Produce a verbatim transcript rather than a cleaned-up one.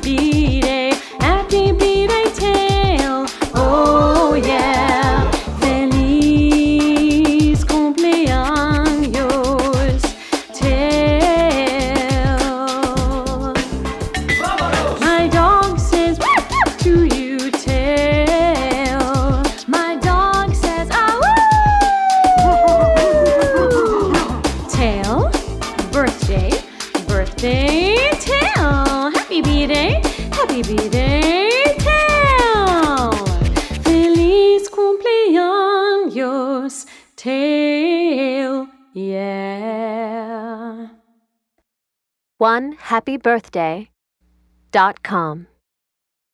B-Day, happy B-Day Tail. Oh yeah, feliz cumpleaños, Tail. My dog says to you, Tail. My dog says ah woo. Tail, birthday, birthday Tail. Happy B-Day, happy B-Day Tail. Feliz cumpleaños, Tail. Yeah. one happy birthday dot com